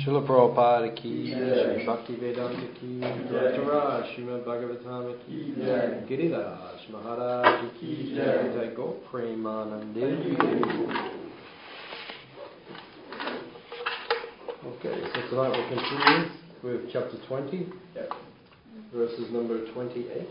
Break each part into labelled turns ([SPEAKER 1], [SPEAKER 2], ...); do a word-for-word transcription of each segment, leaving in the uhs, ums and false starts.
[SPEAKER 1] Srila Prabhupada ki Jai, Bhakti Vedanta ki Doctor Raj, Srimad Bhagavatam ki Jai, Giriraj Maharaj ki Jai, Jai Go Premanandi. Okay, so tonight we'll continue with chapter twenty, verses number twenty-eight.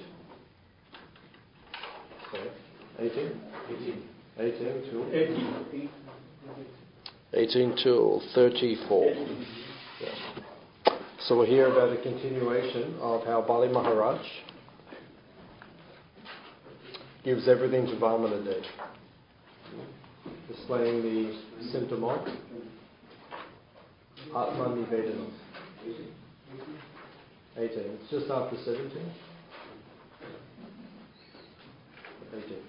[SPEAKER 1] Sorry, eighteen? eighteen. eighteen to eighteen. eighteen till thirty-four. Yeah. So we'll hear about a continuation of how Bali Maharaj gives everything to Vamanadev, displaying the symptom of Atman Nivedana. eighteen. It's just after seventeen. eighteen.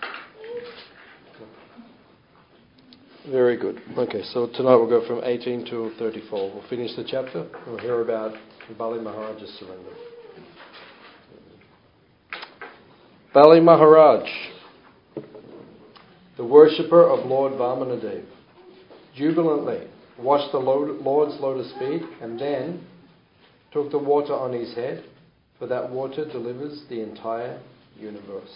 [SPEAKER 1] Very good. Okay, so tonight we'll go from eighteen to thirty-four. We'll finish the chapter and we'll hear about Bali Maharaj's surrender. Bali Maharaj, the worshipper of Lord Vamanadev, jubilantly washed the Lord's lotus feet and then took the water on his head, for that water delivers the entire universe.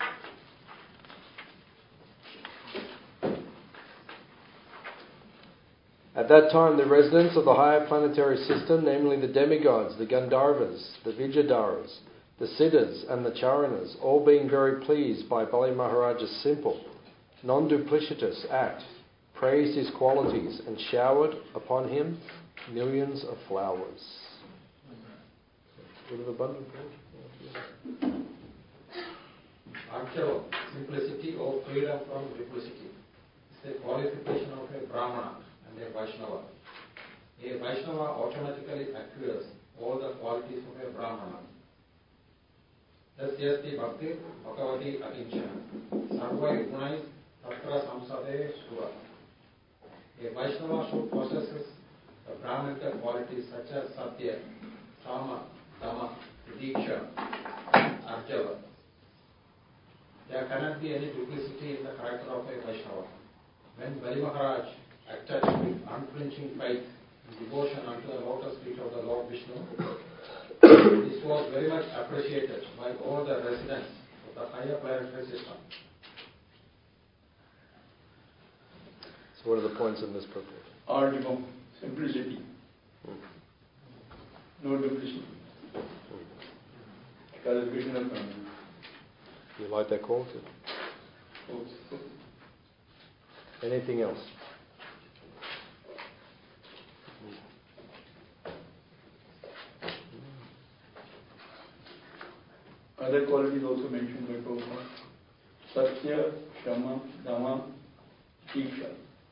[SPEAKER 1] At that time, the residents of the higher planetary system, namely the demigods, the Gandharvas, the Vidyadharas, the Siddhas and the Charanas, all being very pleased by Bali Maharaj's simple, non-duplicitous act, praised his qualities and showered upon him millions of flowers. Bit of abundant praise.
[SPEAKER 2] Actual simplicity or freedom from duplicity is the qualification of a Brahmana and a Vaishnava. A Vaishnava automatically acquires all the qualities of a Brahmana. Tasyasti bhakti bhagavati akinchana sarvai gunai tatra samsade sura. A Vaishnava who possesses the Brahmanical qualities such as Satya, Sama, Dhamma, Diksha, Arjava. There cannot be any duplicity in the character of a Vaishnava. When Bali Maharaj acted with unflinching faith and devotion unto the lotus feet of the Lord Vishnu, this was very much appreciated by all the residents of the higher planetary system.
[SPEAKER 1] So what are the points in this purport?
[SPEAKER 3] Article, simplicity. Hmm. No duplicity. Qualification of Brahman.
[SPEAKER 1] You like that quality?
[SPEAKER 3] Oh.
[SPEAKER 1] Anything else?
[SPEAKER 3] Other qualities also mentioned by Prabhupada. Satya, Shama, Dhamma, Diksha.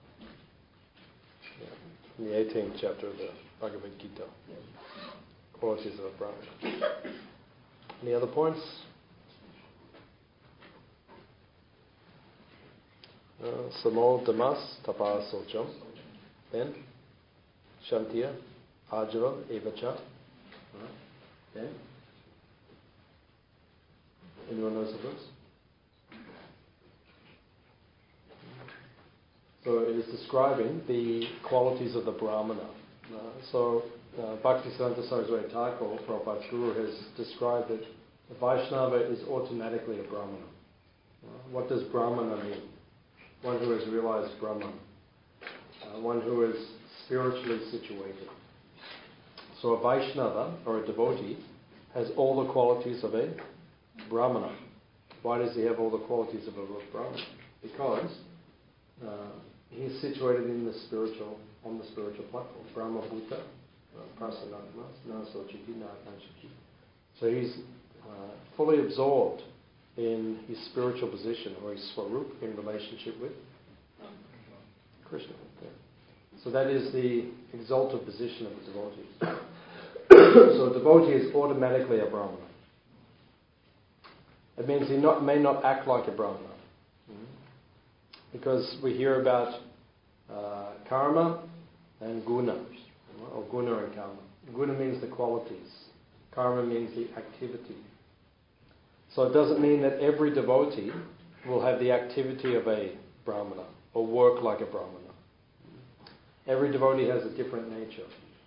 [SPEAKER 1] Yeah. In the eighteenth chapter of the Bhagavad Gita. Yeah. Qualities of a Brahmana. Any other points? Uh, Samo Damas Tapa Socham. Then Shantiya Ajava Evacha. Then anyone knows of this? So it is describing the qualities of the Brahmana. Uh, so uh, Bhaktisiddhanta Saraswati Thakur, Prabhupada's Guru, has described that the Vaishnava is automatically a Brahmana. Uh, what does Brahmana mean? One who has realized Brahman. Uh, one who is spiritually situated. So a Vaishnava, or a devotee, has all the qualities of a Brahmana. Why does he have all the qualities of a Brahmana? Because uh, he is situated in the spiritual, on the spiritual platform. Brahma Bhuta, Prasanatmas, Nasochiti, Nakanchiki. So he's uh, fully absorbed in his spiritual position, or his Swarup, in relationship with Krishna. Okay. So that is the exalted position of the devotee. So a devotee is automatically a Brahmana. It means he not, may not act like a Brahmana. Mm-hmm. Because we hear about uh, karma and guna, or guna and karma. Guna means the qualities. Karma means the activity. So it doesn't mean that every devotee will have the activity of a Brahmana or work like a Brahmana. Every devotee has a different nature.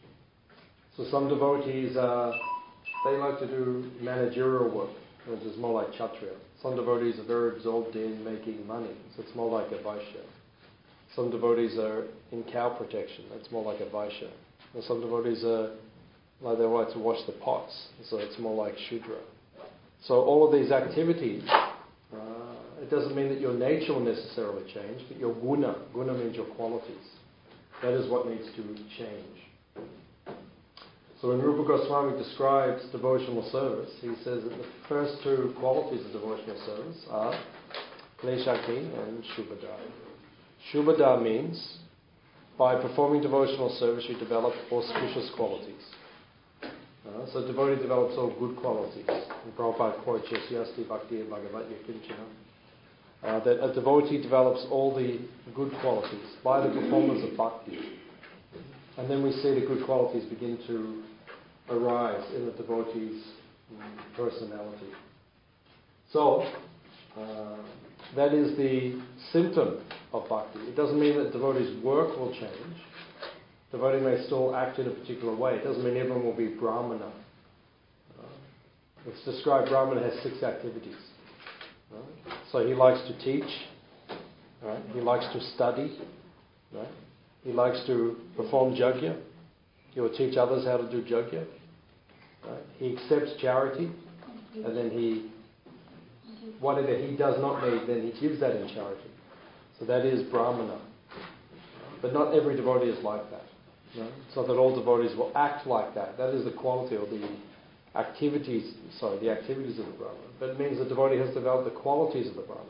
[SPEAKER 1] So some devotees, uh, they like to do managerial work, which is more like Kshatriya. Some devotees are very absorbed in making money, so it's more like a Vaishya. Some devotees are in cow protection, that's more like a Vaishya. And some devotees are, like they like to wash the pots, so it's more like Shudra. So all of these activities, uh, it doesn't mean that your nature will necessarily change, but your guna, guna means your qualities. That is what needs to change. So when Rupa Goswami describes devotional service, he says that the first two qualities of devotional service are kleshakti and shubhada. Shubhada means by performing devotional service you develop auspicious qualities. Uh, so devotee develops all good qualities. And Prabhupada quotes Yasyasti Bhakti Bhagavat Yakinchana. Uh, that a devotee develops all the good qualities by the performance of bhakti. And then we see the good qualities begin to arise in the devotee's personality. So, uh, that is the symptom of bhakti. It doesn't mean that devotee's work will change. Devotee may still act in a particular way. It doesn't mean everyone will be brahmana. Uh, it's described brahmana has six activities. Right? So he likes to teach. Right? He likes to study. Right? He likes to perform yajna. He will teach others how to do yajna. Right? He accepts charity, and then he, whatever he does not need, then he gives that in charity. So that is brahmana. But not every devotee is like that. No? It's not that all devotees will act like that. That is the quality or the activities, sorry, the activities of the Brahman. But it means the devotee has developed the qualities of the Brahman.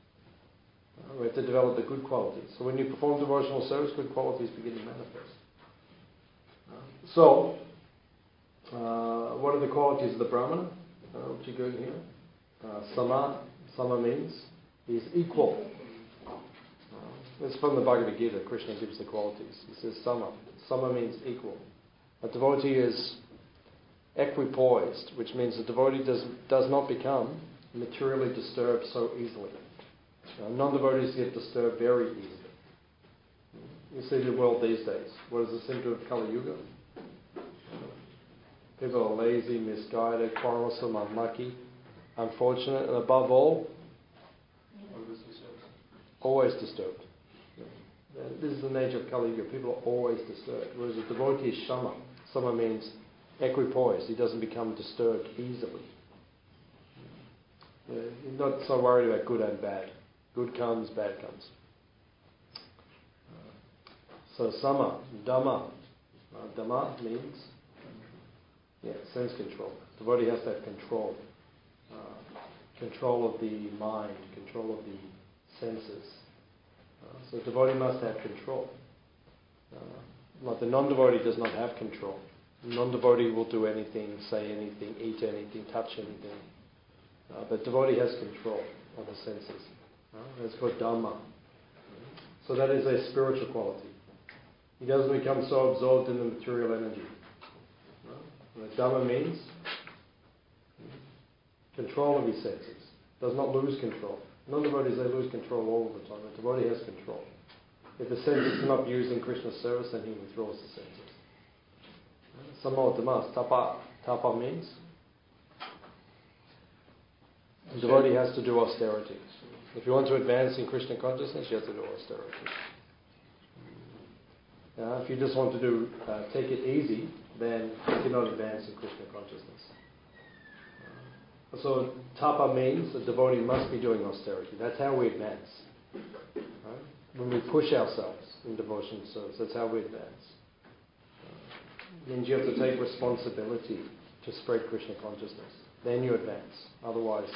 [SPEAKER 1] Uh, we have to develop the good qualities. So when you perform devotional service, good qualities begin to manifest. Uh, so, uh, what are the qualities of the Brahmana? Uh, what you going here? Uh, sama. Sama means he's equal. Uh, it's from the Bhagavad Gita. Krishna gives the qualities. He says sama. Sama means equal. A devotee is equipoised, which means the devotee does, does not become materially disturbed so easily. Uh, non-devotees get disturbed very easily. You see the world these days. What is the symptom of Kali Yuga? People are lazy, misguided, quarrelsome, unlucky, unfortunate, and above all, always disturbed. This is the nature of Kali Yuga. People are always disturbed. Whereas a devotee is shama. Shama means equipoised. He doesn't become disturbed easily. Yeah, he's not so worried about good and bad. Good comes, bad comes. So sama, dhamma. Uh, dhamma means yeah, sense control. The devotee has that control. Uh, control of the mind, control of the senses. Uh, so the devotee must have control. Uh, like the non-devotee does not have control. The non-devotee will do anything, say anything, eat anything, touch anything. Uh, but devotee has control of the senses. Uh, that's called dhamma. So that is a spiritual quality. He doesn't become so absorbed in the material energy. Uh, dhamma means control of his senses. Does not lose control. Non-devotees, they lose control all of the time. The devotee has control. If the senses cannot be used in Krishna's service, then he withdraws the senses. Samo dhammas, tapa. Tapa means the devotee has to do austerity. If you want to advance in Krishna consciousness, you have to do austerity. Now, if you just want to do uh, take it easy, then you cannot advance in Krishna consciousness. Uh, so tapa means the devotee must be doing austerity. That's how we advance. Right? When we push ourselves in devotion service, that's how we advance. Uh, it means you have to take responsibility to spread Krishna consciousness. Then you advance. Otherwise.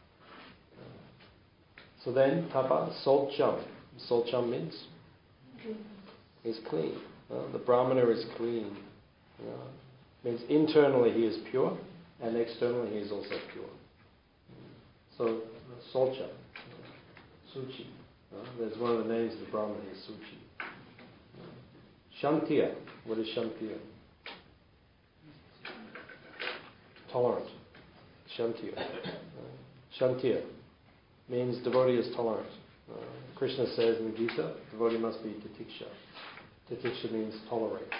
[SPEAKER 1] Uh, so then tapa, solcham. Solcham means he's clean. Uh, the Brahmana is clean. Uh, means internally he is pure, and externally he is also pure. So, uh, Solcha, uh, Suchi. Uh, there's one of the names of the Brahmana is Suchi. Uh, Shantiya. What is Shantiya? Tolerant. Shantiya. Uh, Shantiya means devotee is tolerant. Uh, Krishna says in Gita, devotee must be titiksha. Titiksha means tolerates.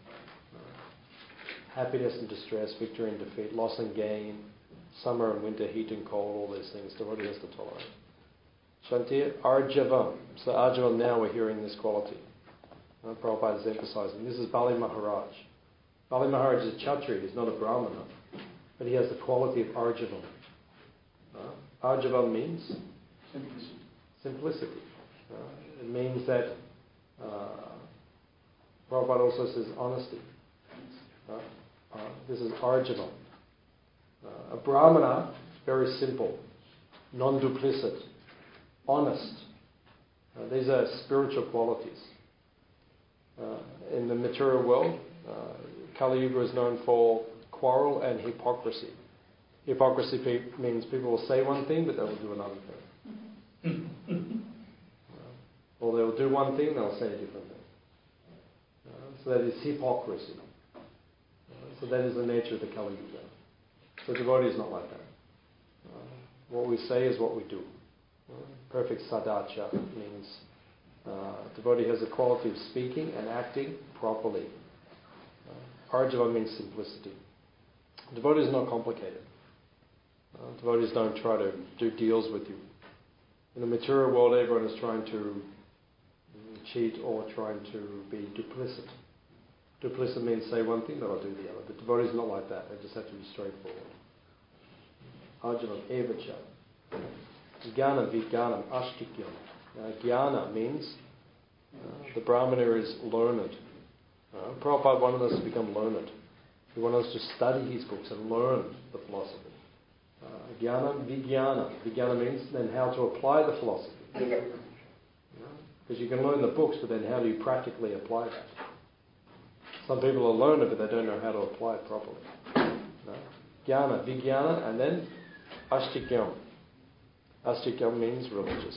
[SPEAKER 1] Happiness and distress, victory and defeat, loss and gain, summer and winter, heat and cold, all these things, devotee has to tolerate. Shanti, Arjavam. So Arjavam, now we're hearing this quality. Uh, Prabhupada is emphasizing. This is Bali Maharaj. Bali Maharaj is a Kshatriya, he's not a Brahmana, but he has the quality of Arjavam. Uh, Arjavam means
[SPEAKER 3] Simplicity.
[SPEAKER 1] simplicity. Uh, it means that uh, Prabhupada also says honesty. Uh, uh, this is Arjavam. Uh, a Brahmana, very simple, non-duplicit, honest. Uh, these are spiritual qualities. Uh, in the material world, uh, Kali Yuga is known for quarrel and hypocrisy. Hypocrisy pe- means people will say one thing, but they will do another thing. uh, or they will do one thing, they'll say a different thing. Uh, so that is hypocrisy. Uh, so that is the nature of the Kali Yuga. So devotee is not like that. Uh, what we say is what we do. Uh, perfect sadacha means uh, devotee has the quality of speaking and acting properly. Uh, Arjava means simplicity. Devotee is not complicated. Uh, devotees don't try to do deals with you. In the material world, everyone is trying to cheat or trying to be duplicit. Duplicit means say one thing, but I'll do the other. But devotee is not like that. They just have to be straightforward. Arjava evacha. Jnana vijnanam ashtikyam. Uh, jnana means uh, the Brahmana is learned. Uh, Prabhupada wanted us to become learned. He wanted us to study his books and learn the philosophy. Uh, jnana vijnana. Vijnana means then how to apply the philosophy. Because you, know, you can learn the books, but then how do you practically apply that? Some people are learned, but they don't know how to apply it properly. No? Jnana, vijnana, and then ashtikyam. Ashtikyam means religious.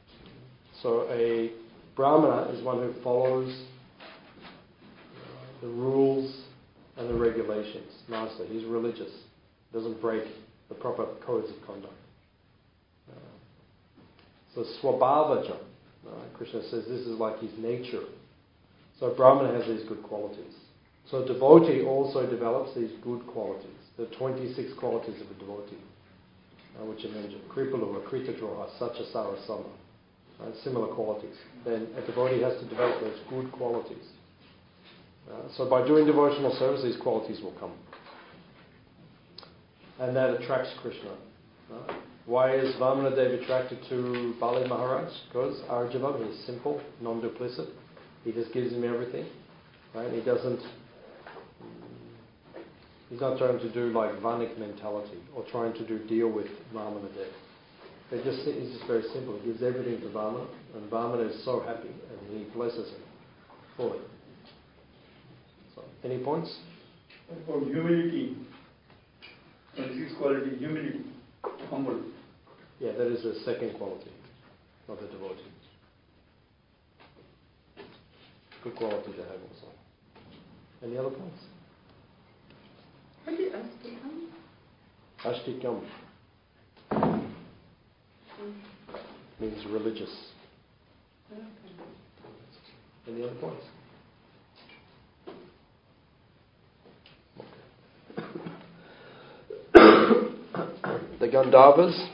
[SPEAKER 1] So a Brahmana is one who follows the rules and the regulations nicely. He's religious. Doesn't break the proper codes of conduct. Uh, so swabhavaja. Uh, Krishna says this is like his nature. So Brahmana has these good qualities. So devotee also develops these good qualities. The twenty-six qualities of a devotee, uh, which are mentioned. Kripaluva, Kritadroha, Satchasara Sama. Uh, similar qualities. Then a devotee has to develop those good qualities. Uh, so by doing devotional service, these qualities will come. And that attracts Krishna. Uh, why is Vamana Dev attracted to Bali Maharaj? Because Arjava is simple, non-duplicit. He just gives him everything. Right? He doesn't... He's not trying to do like Vanik mentality or trying to do deal with Vamana Dev. They just, he's just very simple. He gives everything to Vamana, and Vamana is so happy, and he blesses him fully. So, any points?
[SPEAKER 3] About humility. twenty-sixth quality, humility, humble.
[SPEAKER 1] Yeah, that is the second quality of the devotee. Good quality to have also. Any other points?
[SPEAKER 4] What is Ashtikam?
[SPEAKER 1] Ashtikam means religious.
[SPEAKER 4] Okay.
[SPEAKER 1] Any other points? Okay. The Gandharvas,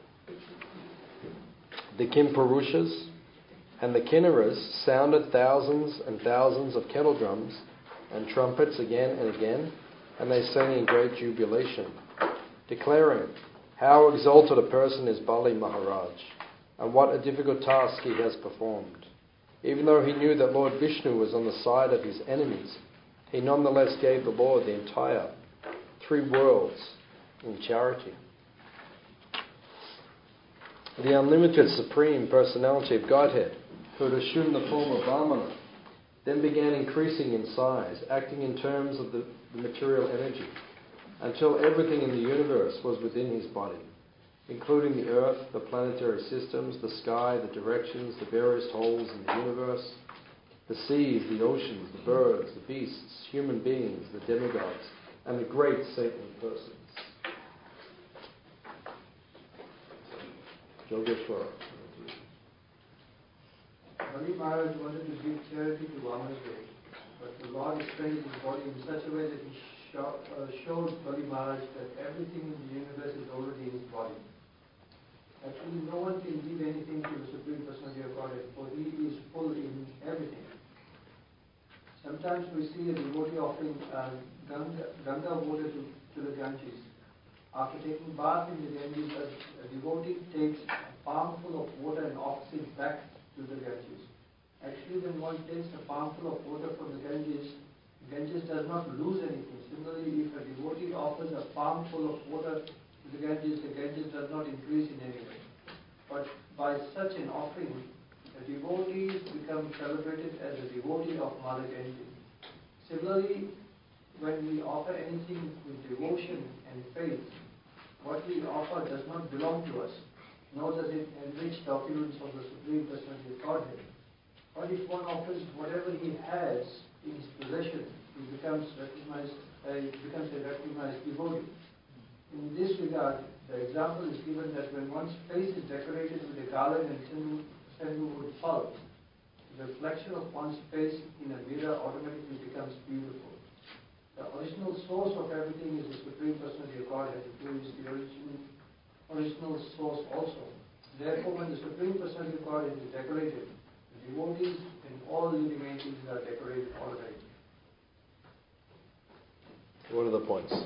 [SPEAKER 1] the Kimpurushas, and the Kinnaras sounded thousands and thousands of kettle drums and trumpets again and again, and they sang in great jubilation, declaring, "How exalted a person is Bali Maharaj, and what a difficult task he has performed. Even though he knew that Lord Vishnu was on the side of his enemies, he nonetheless gave the Lord the entire three worlds in charity." The unlimited Supreme Personality of Godhead, who had assumed the form of Vamana, then began increasing in size, acting in terms of the, the material energy, until everything in the universe was within his body, including the earth, the planetary systems, the sky, the directions, the various holes in the universe, the seas, the oceans, the birds, the beasts, human beings, the demigods, and the great saintly persons. Yogeshwara.
[SPEAKER 5] Bali Maharaj wanted to give charity to Vamanadeva, but the Lord explained his body in such a way that he show, uh, showed Bali Maharaj that everything in the universe is already in his body. Actually, no one can give anything to the Supreme Personality of Godhead, for he is full in everything. Sometimes we see a devotee offering uh, Ganga, Ganga water to, to the Ganges. After taking bath in the Ganges, a, a devotee takes a palmful of water and offers it back to the Ganges. Actually, when one takes a palmful of water from the Ganges, Ganges does not lose anything. Similarly, if a devotee offers a palmful of water to the Ganges, the Ganges does not increase in any way. But by such an offering, a devotee becomes celebrated as a devotee of Mother Ganges. Similarly, when we offer anything with devotion and faith, what we offer does not belong to us, nor does it enrich the opulence of the Supreme Personality of Godhead. But if one offers whatever he has in his possession, he becomes recognized, uh, he becomes a recognized devotee. In this regard, the example is given that when one's face is decorated with a garland and sandalwood pulp, the reflection of one's face in a mirror automatically becomes beautiful. The original source of everything is the Supreme Personality of Godhead, who is the original, original source also. Therefore, when the Supreme Personality of Godhead is decorated, the devotees and all living entities are decorated automatically.
[SPEAKER 1] What are the points?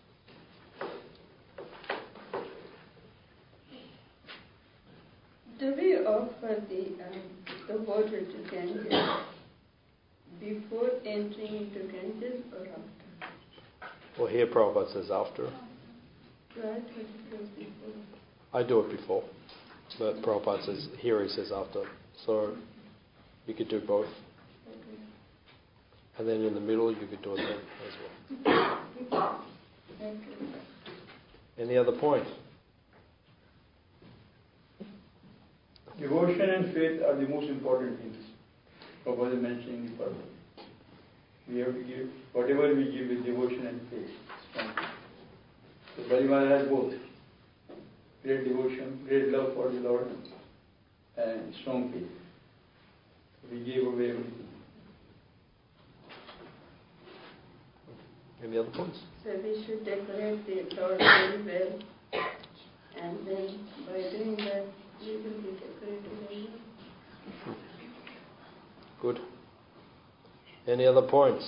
[SPEAKER 4] Do we offer the um, the water to Ganges before entering into Ganges or after?
[SPEAKER 1] Well, here Prabhupada says after.
[SPEAKER 4] Right, but it was before.
[SPEAKER 1] I do it before, but Prabhupada says here he says after. So you could do both.
[SPEAKER 4] Okay.
[SPEAKER 1] And then in the middle you could do it then as well.
[SPEAKER 4] Okay.
[SPEAKER 1] Any other points?
[SPEAKER 3] Devotion and faith are the most important things. Prabhupada is mentioning the purpose. We have to give, whatever we give with devotion and faith. Strong faith. So Bali Maharaj has both. Great devotion, great love for the Lord, and strong faith. We gave away everything.
[SPEAKER 1] Any other points?
[SPEAKER 4] So we should decorate the Lord very well, and then by doing that, we will be decorated very well.
[SPEAKER 1] Good. Any other points?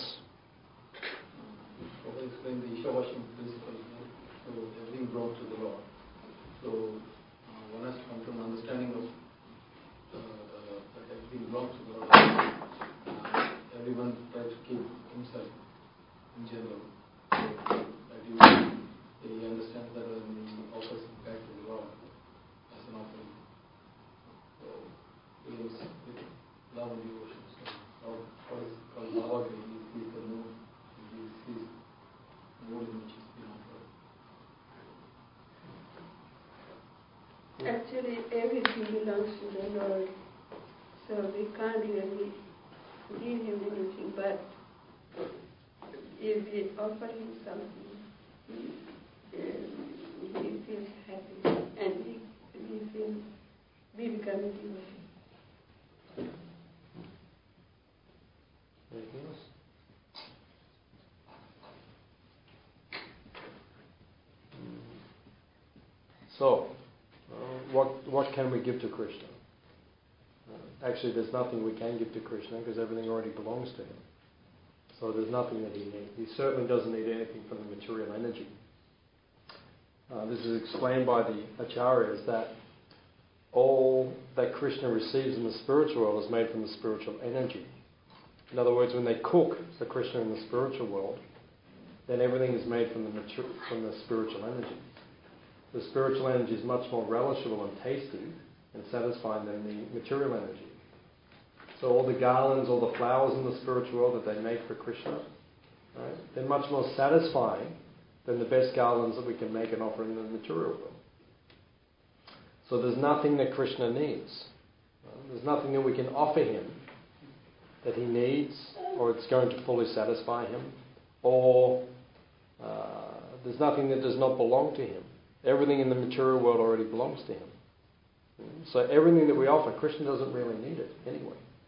[SPEAKER 6] I explain the Isha washing principle. So everything brought to the Lord. So uh, one has to come to an understanding of uh, uh, that everything belongs to the Lord. Uh, everyone tries to keep himself in general. So that you, he understands that when he offers it back to the Lord as an offering. So he is with love and devotion. So what is called Bhavagri, he is the mood, he is his mood in which is being offered.
[SPEAKER 4] Actually, everything belongs to the Lord, so we can't really give him anything, but if we offer him something, he, uh, he feels happy, and we, we feel, we become a devotee.
[SPEAKER 1] Anything else? So, uh, what what can we give to Krishna? Uh, actually, there's nothing we can give to Krishna because everything already belongs to him. So there's nothing that he needs. He certainly doesn't need anything from the material energy. Uh, this is explained by the acharyas that all that Krishna receives in the spiritual world is made from the spiritual energy. In other words, when they cook the Krishna in the spiritual world, then everything is made from the mature, from the spiritual energy. The spiritual energy is much more relishable and tasty and satisfying than the material energy. So all the garlands, all the flowers in the spiritual world that they make for Krishna, right, they're much more satisfying than the best garlands that we can make and offer in the material world. So there's nothing that Krishna needs. There's nothing that we can offer him that he needs, or it's going to fully satisfy him, or uh, there's nothing that does not belong to him. Everything in the material world already belongs to him. So everything that we offer, Krishna doesn't really need it anyway.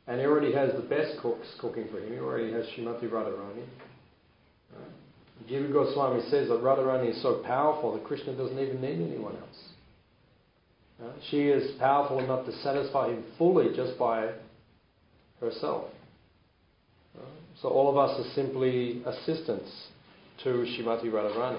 [SPEAKER 1] And he already has the best cooks cooking for him. He already has Srimati Radharani. Right? Jiva Goswami says that Radharani is so powerful that Krishna doesn't even need anyone else. Right? She is powerful enough to satisfy him fully just by herself. Right? So all of us are simply assistants to Srimati Radharani.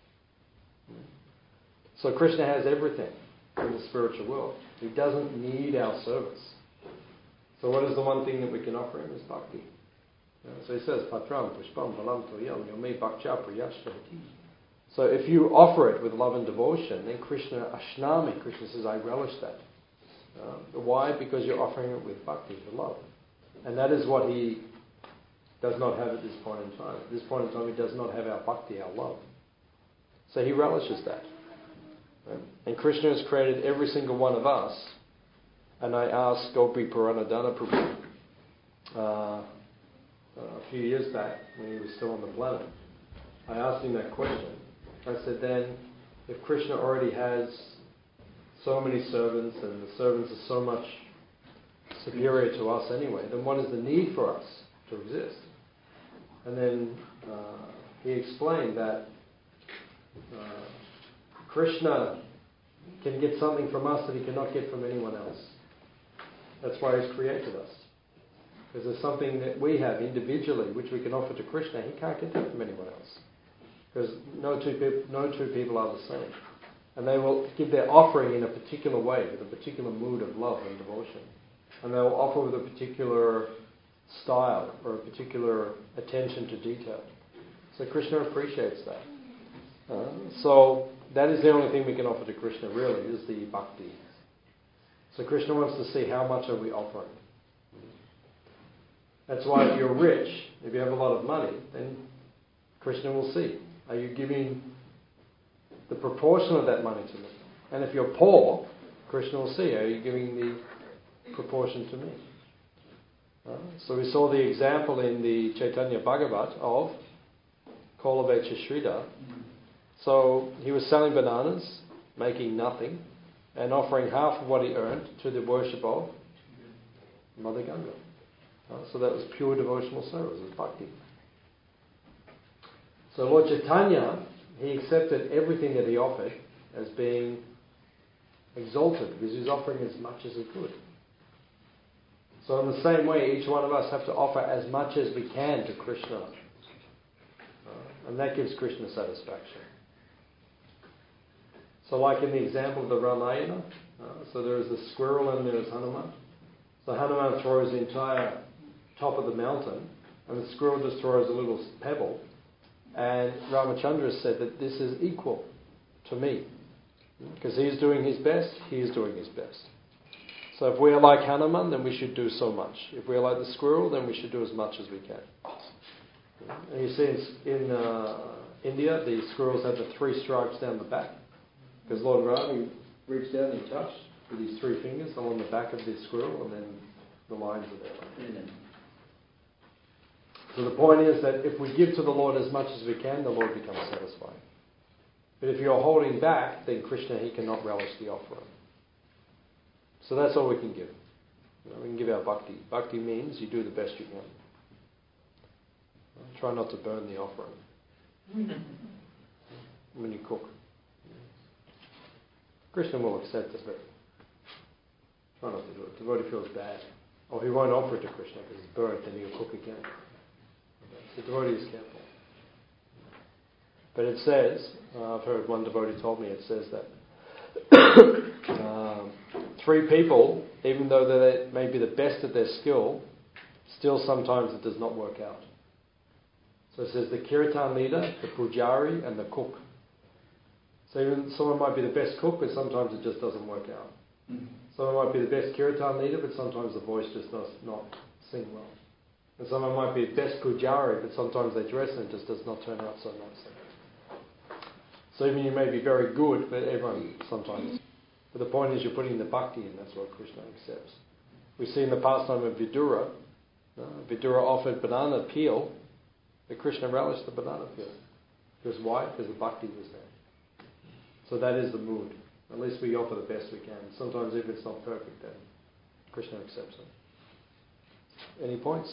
[SPEAKER 1] So Krishna has everything in the spiritual world. He doesn't need our service. So what is the one thing that we can offer him? Is bhakti. Uh, so he says, Patram, Pushpam, Balam, Toyam, Yome, Bhakcha, Priyashtavati. So if you offer it with love and devotion, then Krishna, Ashnami, Krishna says, I relish that. Uh, why? Because you're offering it with bhakti, with love. And that is what he does not have at this point in time. At this point in time, he does not have our bhakti, our love. So he relishes that. Right? And Krishna has created every single one of us. And I asked Gopi Puranadana Prabhu uh, a few years back when he was still on the planet. I asked him that question. I said, then, if Krishna already has so many servants and the servants are so much superior to us anyway, then what is the need for us to exist? And then uh, he explained that uh, Krishna can get something from us that he cannot get from anyone else. That's why he's created us. Because there's something that we have individually which we can offer to Krishna. He can't get that from anyone else. Because no two, peop- no two people are the same. And they will give their offering in a particular way, with a particular mood of love and devotion. And they will offer with a particular style or a particular attention to detail. So Krishna appreciates that. Uh, so that is the only thing we can offer to Krishna really, is the bhakti. So Krishna wants to see how much are we offering. That's why if you're rich, if you have a lot of money, then Krishna will see. Are you giving the proportion of that money to me? And if you're poor, Krishna will see. Are you giving the proportion to me? Uh, so we saw the example in the Chaitanya Bhagavat of Kolavecha Shrida. So he was selling bananas, making nothing, and offering half of what he earned to the worship of Mother Ganga. Uh, so that was pure devotional service, it was bhakti. So Lord Chaitanya, he accepted everything that he offered as being exalted, because he was offering as much as he could. So in the same way, each one of us have to offer as much as we can to Krishna. Uh, and that gives Krishna satisfaction. So like in the example of the Ramayana, uh, so there is the squirrel and there is Hanuman. So Hanuman throws the entire top of the mountain, and the squirrel just throws a little pebble. And Ramachandra said that this is equal to me. Because he is doing his best, he is doing his best. So if we are like Hanuman, then we should do so much. If we are like the squirrel, then we should do as much as we can. And you see in, in uh, India, the squirrels have the three stripes down the back. Because Lord Ram, he reached out and he touched with his three fingers along the back of the squirrel, and then the lines are there. Mm-hmm. So the point is that if we give to the Lord as much as we can, the Lord becomes satisfied. But if you're holding back, then Krishna, he cannot relish the offering. So that's all we can give. You know, we can give our bhakti. Bhakti means you do the best you can. Try not to burn the offering when you cook. Krishna will accept it, but try not to do it. The devotee feels bad. Or he won't offer it to Krishna because it's burnt, then he'll cook again. The devotee is careful. But it says, uh, I've heard one devotee told me, it says that um, three people, even though they may be the best at their skill, still sometimes it does not work out. So it says the kirtan leader, the pujari, and the cook. So even someone might be the best cook, but sometimes it just doesn't work out. Mm-hmm. Someone might be the best kirtan leader, but sometimes the voice just does not sing well. And someone might be the best pujari, but sometimes they dress and it just does not turn out so nicely. So even you may be very good, but everyone sometimes. But the point is you're putting the bhakti in, that's what Krishna accepts. We see in the pastime of Vidura, uh, Vidura offered banana peel, but Krishna relished the banana peel. Because why? Because the bhakti was there. So that is the mood. At least we offer the best we can. Sometimes if it's not perfect, then Krishna accepts it. Any points?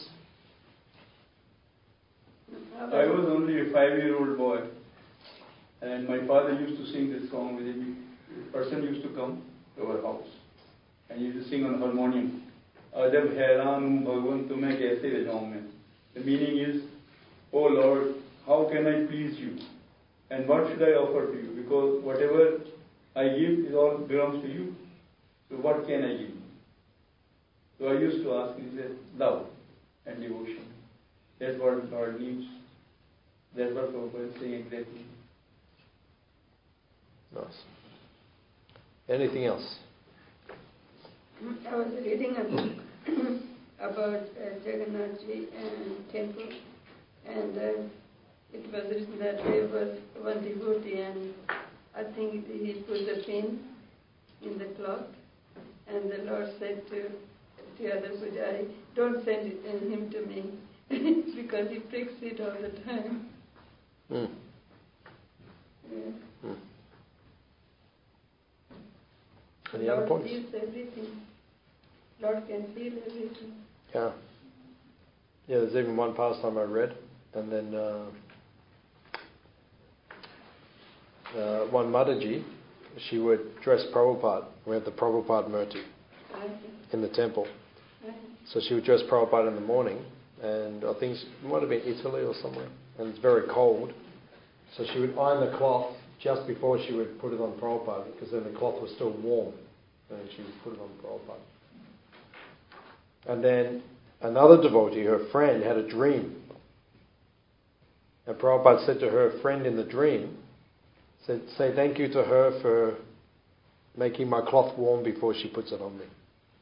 [SPEAKER 3] I was only a five-year-old boy, and my father used to sing this song with him. A person used to come to our house, and he used to sing on harmonium. Ajab हैरान हूँ भगवान तुम्हें कैसे रजाऊं मैं. The meaning is, oh Lord, how can I please you? And what should I offer to you? Because whatever I give, it all belongs to you. So what can I give you? So I used to ask him, he said, love and devotion. That's what God needs. That's what Prabhupada is saying exactly.
[SPEAKER 1] Nice. Anything else?
[SPEAKER 4] I was reading a book about uh, Jagannath Ji and temple, and uh, it was written that there was one devotee, and I think he put a pin in the cloth, and the Lord said to the other pujari, don't send it, uh, him to me, because he pricks it all the time.
[SPEAKER 1] Mm.
[SPEAKER 4] Yeah.
[SPEAKER 1] Mm. Any
[SPEAKER 4] Lord
[SPEAKER 1] other points?
[SPEAKER 4] feels everything. Lord can feel everything.
[SPEAKER 1] Yeah. Yeah, there's even one pastime I read, and then uh, uh, one Mataji, she would dress Prabhupada. We had the Prabhupada Murti in the temple. So she would dress Prabhupada in the morning, and I think it might have been Italy or somewhere, and it's very cold. So she would iron the cloth just before she would put it on Prabhupada, because then the cloth was still warm, and she would put it on Prabhupada. And then another devotee, her friend, had a dream. And Prabhupada said to her friend in the dream, said, say thank you to her for making my cloth warm before she puts it on me.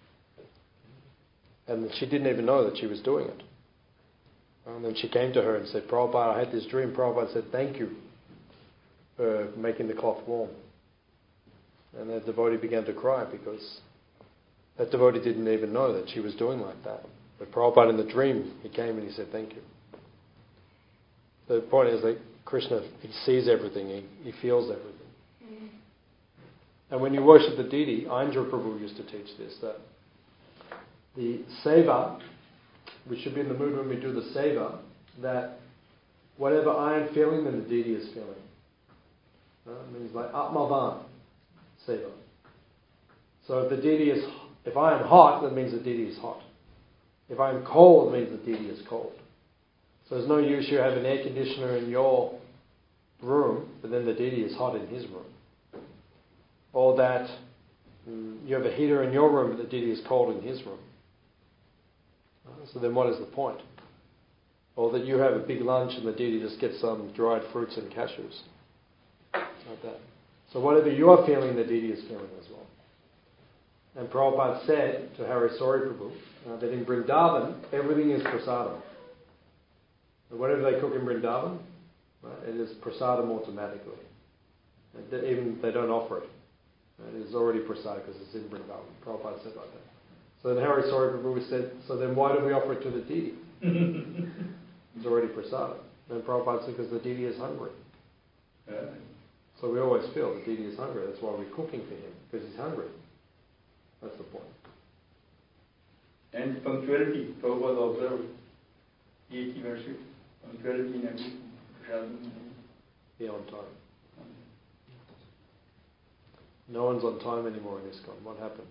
[SPEAKER 1] And she didn't even know that she was doing it. And then she came to her and said, Prabhupada, I had this dream. Prabhupada said, thank you for making the cloth warm. And the devotee began to cry because that devotee didn't even know that she was doing like that. But Prabhupada in the dream, he came and he said, thank you. The point is that Krishna, he sees everything, he, he feels everything. Mm-hmm. And when you worship the deity, Indra Prabhu used to teach this, that the seva, we should be in the mood when we do the seva, that whatever I am feeling, then the deity is feeling. Uh, it means like Atmavan seva. So if the deity is, if I am hot, that means the deity is hot. If I am cold, it means the deity is cold. So there's no use you have an air conditioner in your room, but then the deity is hot in his room. Or that mm, you have a heater in your room, but the deity is cold in his room. So then what is the point? Or that you have a big lunch and the deity just gets some dried fruits and cashews. Like that. So whatever you are feeling, the deity is feeling as well. And Prabhupada said to Hari Sori Prabhu uh, that in Vrindavan, everything is prasadam. And whatever they cook in Vrindavan, right, it is prasadam automatically. And they, even they don't offer it. It is already prasadam because it's in Vrindavan. Prabhupada said like that. So then Hari Sori Prabhu said, so then why do we offer it to the deity? It's already prasadam. And Prabhupada said, because the deity is hungry. Yeah. So we always feel the deity is hungry. That's why we're cooking for him, because he's hungry. That's the point.
[SPEAKER 3] And punctuality, Prabhupada observed. Deity worship, punctuality in everything.
[SPEAKER 1] Be on time. No one's on time anymore in ISKCON. What happened?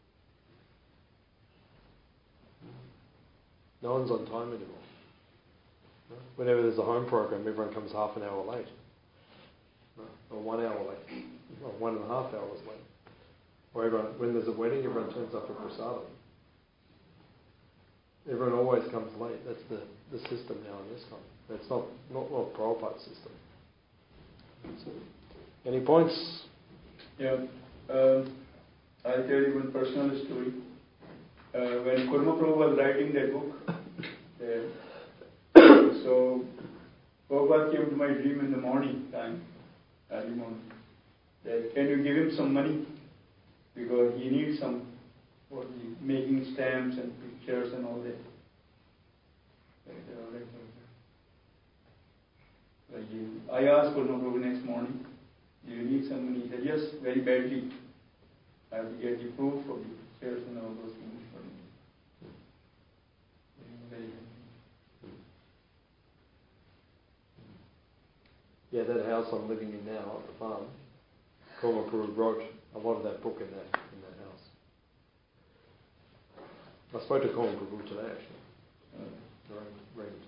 [SPEAKER 1] No one's on time anymore. Whenever there's a home program, everyone comes half an hour late. Or one hour late. Or one and a half hours late. Or everyone, when there's a wedding, everyone turns up for prasadam. Everyone always comes late. That's the, the system now in ISKCON. It's not not not Prabhupada's system. So, any points?
[SPEAKER 3] Yeah. Um, I'll tell you one personal story. Uh, when Kurma Prabhu was writing that book, uh, so Prabhupada came to my dream in the morning time, early morning, that can you give him some money? Because he needs some, for the making stamps and pictures and all that. I asked Kurma Prabhu next morning, do you need some money? He said, yes, very badly. I have to get the proof of the pictures and all those things for me.
[SPEAKER 1] Yeah, that house I'm living in now at the farm, Korma Puru wrote a lot of that book in that in that house. I spoke to Korma Puru today actually. Uh, read it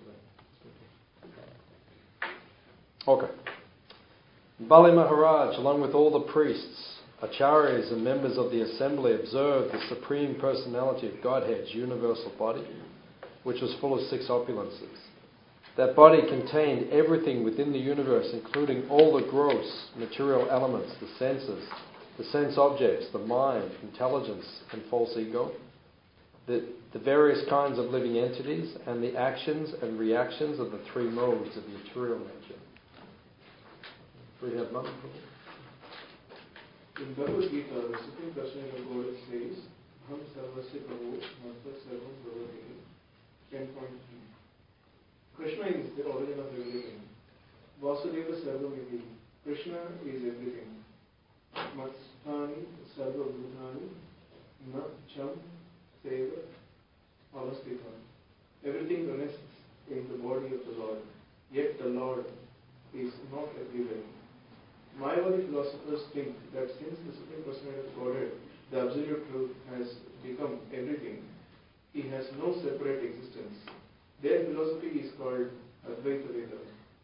[SPEAKER 1] today. Okay. Bali Maharaj, along with all the priests, acharyas and members of the assembly, observed the Supreme Personality of Godhead's universal body, which was full of six opulences. That body contained everything within the universe, including all the gross material elements, the senses, the sense objects, the mind, intelligence, and false ego, the, the various kinds of living entities, and the actions and reactions of the three modes of material nature. We have none.
[SPEAKER 6] In Bhagavad Gita, the Supreme Personality of God says, Ham Sarvasya Prabhu, Master Sarvam Bhavati, ten point three. Krishna is the origin of everything. Vasudeva Sarvam Iti. Krishna is everything. Matstani Sarva Bhutani, Na Cham Seva Avastita. Everything rests in the body of the Lord. Yet the Lord is not everywhere. Mayavadi philosophers think that since the Supreme Personality of Godhead, the Absolute Truth, has become everything, He has no separate existence. Their philosophy is called Advaita Vedanta.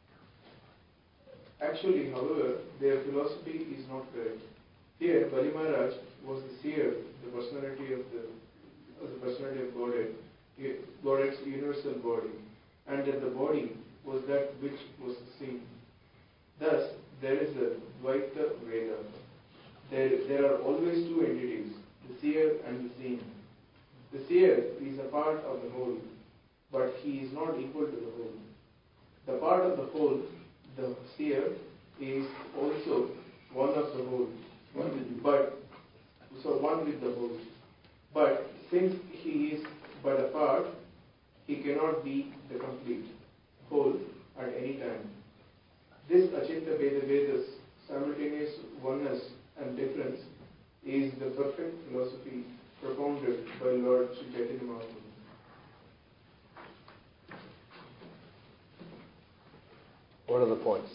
[SPEAKER 6] Actually, however, their philosophy is not correct. Here, Bali Maharaj was the seer, the personality of the, of the personality of Godhead, Godhead's universal body, and that the body was that which was seen. Thus, there is a Dvaita Veda. There, there are always two entities, the seer and the seen. The seer is a part of the whole, but he is not equal to the whole. The part of the whole, the seer, is also one of the whole, but so one with the whole. But since he is but a part, he cannot be the complete whole at any time. This Achinta Veda Vedas, simultaneous oneness and difference, is the perfect philosophy propounded by Lord Sri Chaitanya Mahaprabhu.
[SPEAKER 1] What are the points?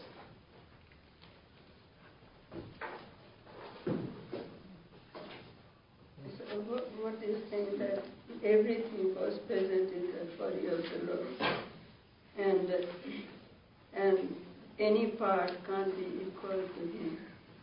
[SPEAKER 4] So what, what is saying that everything was present in the body of the Lord, and and any part can't be equal to Him.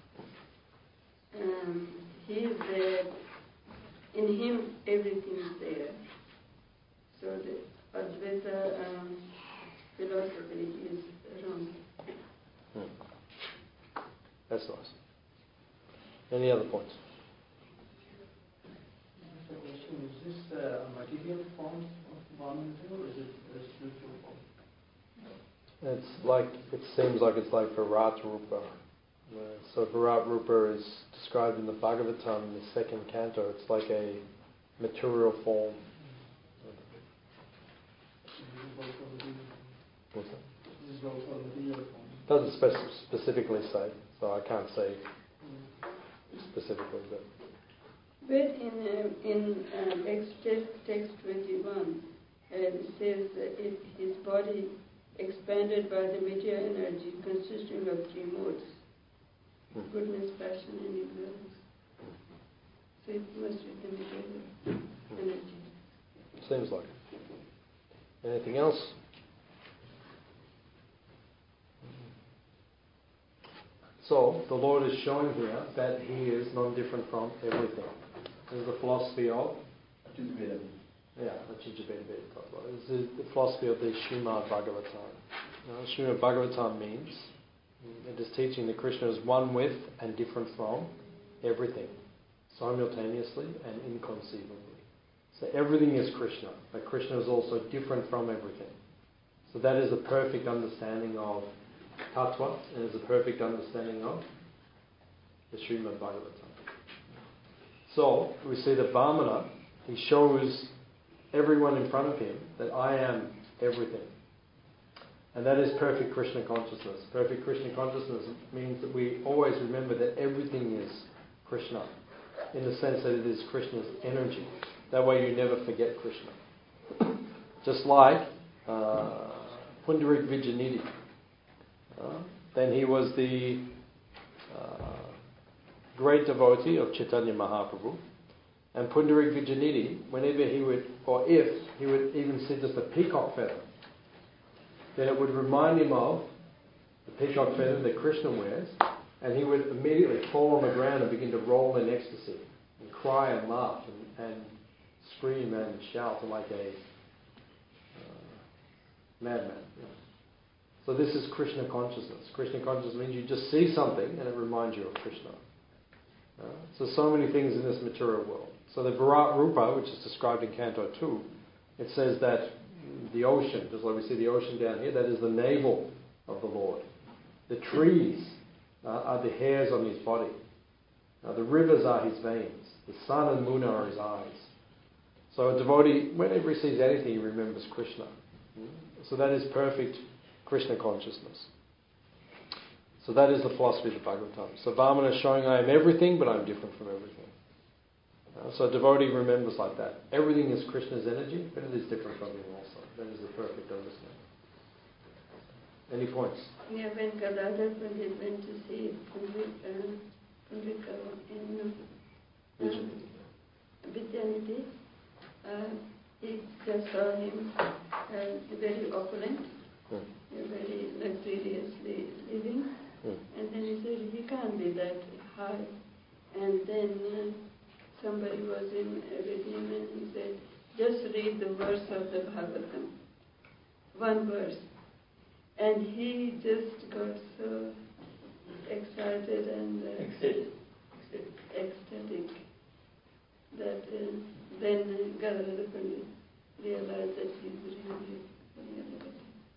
[SPEAKER 4] Um, he is there. In Him, everything is there. So the Advaita um, philosophy is wrong.
[SPEAKER 1] Hmm. That's nice. Any other points?
[SPEAKER 5] The question is this a material form of Brahmanism or is it a spiritual form?
[SPEAKER 1] It's like, it seems like it's like Virat Rupa. Uh, so Virat Rupa is described in the Bhagavatam in the second canto. It's like a material form. What's that?
[SPEAKER 5] This is also a material form.
[SPEAKER 1] Doesn't spec- specifically say, so I can't say specifically. But
[SPEAKER 4] But in um, in um, text, text twenty-one, uh, it says that it, his body expanded by the meteor energy consisting of three modes:
[SPEAKER 1] hmm.
[SPEAKER 4] goodness, passion, and ignorance. So it must be the meteor energy.
[SPEAKER 1] Seems like it. Anything else? So, the Lord is showing here that He is non-different from everything. This is the philosophy of? Yeah, Achinta Veda Veda talks about it. This is the philosophy of the Srimad Bhagavatam. You know, Srimad Bhagavatam means it is teaching that Krishna is one with and different from everything, simultaneously and inconceivably. So everything is Krishna, but Krishna is also different from everything. So that is a perfect understanding of Tattva, and is a perfect understanding of the Srimad Bhagavatam. So, we see that Vamana, he shows everyone in front of him that I am everything. And that is perfect Krishna consciousness. Perfect Krishna consciousness means that we always remember that everything is Krishna, in the sense that it is Krishna's energy. That way you never forget Krishna. Just like uh, Pundarik Vijayanidhi. Uh, then he was the uh, great devotee of Chaitanya Mahaprabhu. And Pundarik Vijayanidhi, whenever he would, or if he would even see just a peacock feather, then it would remind him of the peacock feather that Krishna wears, and he would immediately fall on the ground and begin to roll in ecstasy, and cry and laugh, and, and scream and shout like a uh, madman. You know. So this is Krishna consciousness. Krishna consciousness means you just see something and it reminds you of Krishna. Uh, so, so many things in this material world. So the Virat Rupa, which is described in Canto two, it says that the ocean, just like we see the ocean down here, that is the navel of the Lord. The trees uh, are the hairs on his body. Uh, the rivers are his veins. The sun and moon are his eyes. So a devotee, whenever he sees anything, he remembers Krishna. So that is perfect Krishna consciousness. So that is the philosophy of the Bhagavatam. So Vamana is showing I am everything, but I'm different from everything. Uh, so a devotee remembers like that. Everything is Krishna's energy, but it is different from him also. That is the perfect understanding. Any points?
[SPEAKER 4] Yeah, when Gadadhar Pandit went to see Pundrika in uh, Vidyanidhi, uh, he just saw him uh, very opulent,
[SPEAKER 1] Hmm.
[SPEAKER 4] very luxuriously living,
[SPEAKER 1] Hmm.
[SPEAKER 4] and then he said, he can't be that high. And then uh, somebody was in with him and he said, just read the verse of the Bhagavatam, one verse. And he just got so excited and uh,
[SPEAKER 3] Ecstatic.
[SPEAKER 4] ecstatic that uh, then uh, Gadadhar Pandit realized that he's really really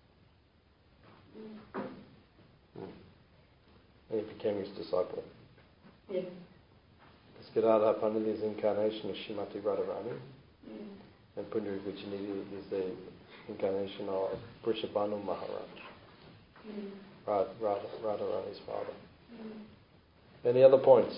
[SPEAKER 1] And he became his disciple.
[SPEAKER 4] Yes.
[SPEAKER 1] Because Gadadhar Pandit is the incarnation of Srimati Radharani,
[SPEAKER 4] Yeah.
[SPEAKER 1] and Pundarik Vijayanidhi is the incarnation of Vrishabhanu Maharaj,
[SPEAKER 4] Yeah.
[SPEAKER 1] Radha, Radha, Radharani's father.
[SPEAKER 4] Yeah.
[SPEAKER 1] Any other points?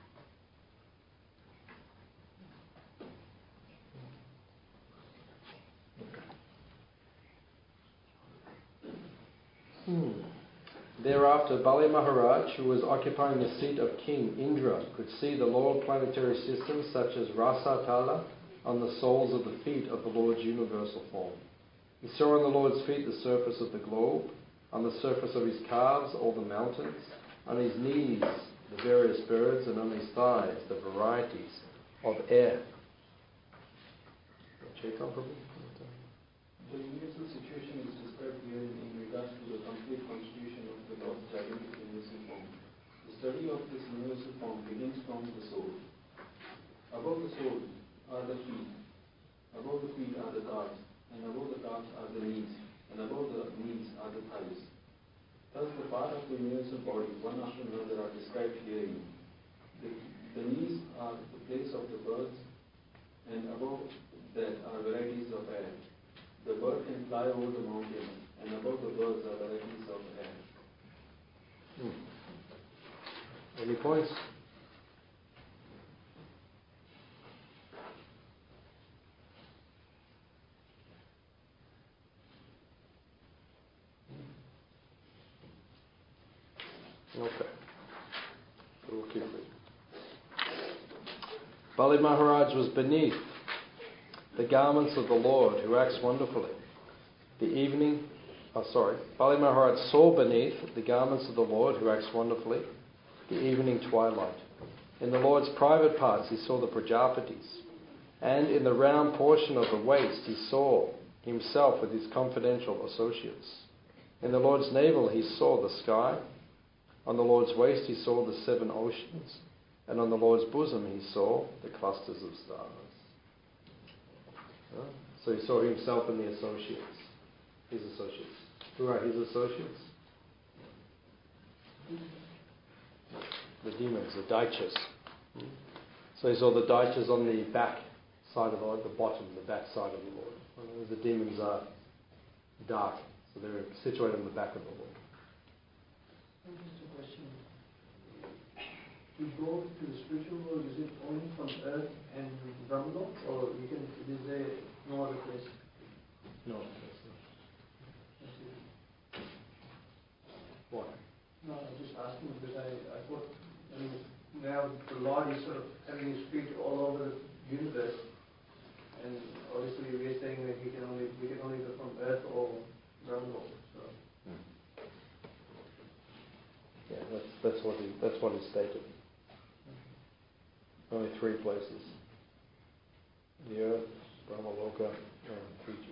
[SPEAKER 1] Hmm. Thereafter, Bali Maharaj, who was occupying the seat of King Indra, could see the lower planetary systems such as Rasa Tala on the soles of the feet of the Lord's universal form. He saw on the Lord's feet the surface of the globe, on the surface of his calves all the mountains, on his knees the various birds, and on his thighs the varieties of air. Chaitanya Prabhu?
[SPEAKER 6] The universal situation is described here in regards to the complete constitution of the Lord's gigantic universal form. The study of this universal form begins from the soul. Above the soul are the feet, above the feet are the calves, and above the calves are the knees, and above the knees are the thighs. Thus the part of the universal body, one after another, are described herein. The, the knees are the place of the birds, and above that are varieties of air. The bird can fly over the mountains, and above the birds are varieties of air.
[SPEAKER 1] Hmm. Any points? Okay. We'll keep reading. Bali Maharaj was beneath the garments of the Lord who acts wonderfully. The evening, oh sorry, Bali Maharaj saw beneath the garments of the Lord who acts wonderfully the evening twilight. In the Lord's private parts he saw the Prajapatis, and in the round portion of the waist he saw himself with his confidential associates. In the Lord's navel he saw the sky. On the Lord's waist he saw the seven oceans, and on the Lord's bosom he saw the clusters of stars. Yeah? So he saw himself and the associates, his associates. Who are his associates? The demons, the daityas. Hmm? So he saw the daityas on the back side of the Lord, the bottom, the back side of the Lord. The demons are dark, so they're situated on the back of the Lord.
[SPEAKER 5] Just a question. To go to the spiritual world, is it only from earth and Brahmaloka, or you can, is there no other place?
[SPEAKER 1] No, that's not.
[SPEAKER 5] That's it.
[SPEAKER 1] Why?
[SPEAKER 5] No, I was just asking because I, I thought, I mean, now the Lord is sort of having his feet all over the universe, and obviously we're saying that he can only we can only go from earth or Brahma. So.
[SPEAKER 1] Yeah, that's that's what he that's what is stated. Only three places: the earth, Brahmaloka, and Fiji.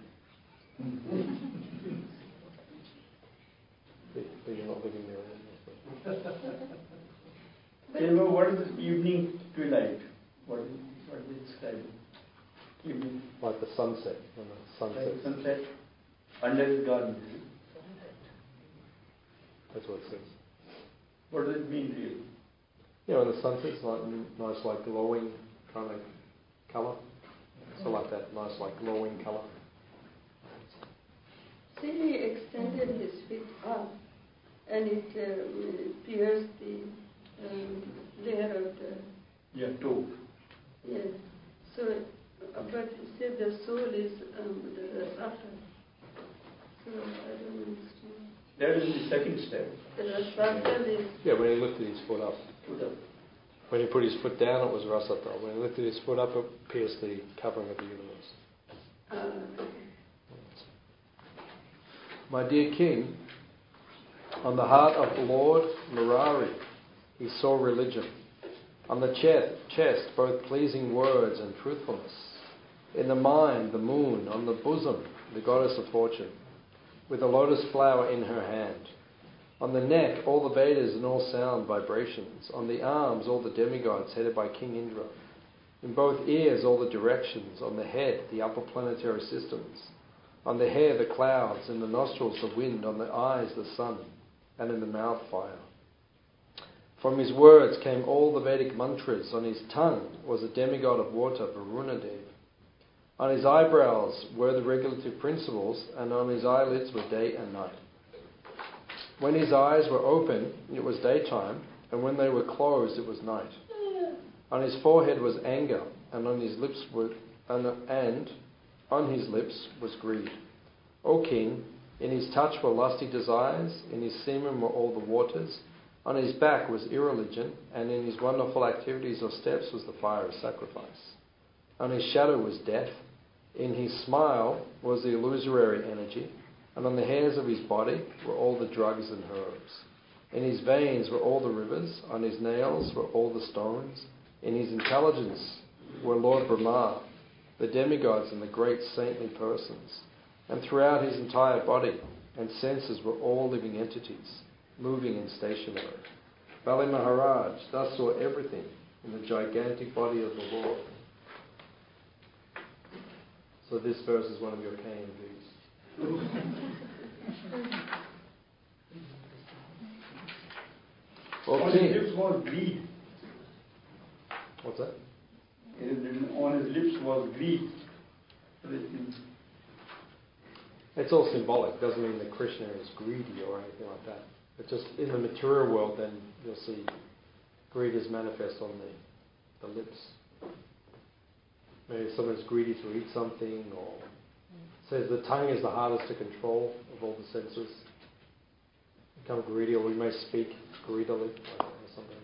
[SPEAKER 1] but, but you're not living there anymore. So.
[SPEAKER 3] Tell me, what is this evening twilight? What is what is it describing? Evening.
[SPEAKER 1] Like the sunset, when the sun
[SPEAKER 3] Like
[SPEAKER 1] sets.
[SPEAKER 3] sunset under his garden.
[SPEAKER 1] That's what it says.
[SPEAKER 3] What does it mean really?
[SPEAKER 1] Yeah, when the sun sets, like nice, like glowing kind of colour. So like that, nice, like glowing colour.
[SPEAKER 4] See, he extended his feet up, and it uh, pierced the um, layer of the.
[SPEAKER 3] Yeah, toe.
[SPEAKER 4] Yes. So, uh, but he said the soul is um, the Rasatal. So I don't understand.
[SPEAKER 3] That is the second step.
[SPEAKER 4] The Rasatal is.
[SPEAKER 1] Yeah, when he lifted his foot up.
[SPEAKER 3] Put up.
[SPEAKER 1] When he put his foot down, it was Rasatal. When he lifted his foot up, it pierced the covering of the universe.
[SPEAKER 4] Uh,
[SPEAKER 1] My dear King, on the heart of Lord Murari, he saw religion. On the chest, chest, both pleasing words and truthfulness. In the mind, the moon. On the bosom, the goddess of fortune, with a lotus flower in her hand. On the neck, all the Vedas and all sound vibrations. On the arms, all the demigods headed by King Indra. In both ears, all the directions. On the head, the upper planetary systems. On the hair, the clouds. In the nostrils, the wind. On the eyes, the sun. And in the mouth, fire. From his words came all the Vedic mantras. On his tongue was a demigod of water, Varunadev. On his eyebrows were the regulative principles, and on his eyelids were day and night. When his eyes were open, it was daytime, and when they were closed, it was night. On his forehead was anger, and on his lips were, and, and on his lips was greed. O king, in his touch were lusty desires, in his semen were all the waters, on his back was irreligion, and in his wonderful activities or steps was the fire of sacrifice. On his shadow was death, in his smile was the illusory energy, and on the hairs of his body were all the drugs and herbs. In his veins were all the rivers, on his nails were all the stones, in his intelligence were Lord Brahma, the demigods and the great saintly persons, and throughout his entire body and senses were all living entities, moving and stationary. Bali Maharaj thus saw everything in the gigantic body of the Lord. So this verse is one of your K M Vs.
[SPEAKER 3] On his lips was greed.
[SPEAKER 1] What's that?
[SPEAKER 3] It is written, on his lips was greed. What does it mean?
[SPEAKER 1] It's all symbolic. It doesn't mean that Krishna is greedy or anything like that. But just in the material world, then you'll see greed is manifest on the, the lips. Maybe someone's greedy to eat something, or says the tongue is the hardest to control of all the senses. Become greedy, or we may speak greedily or something.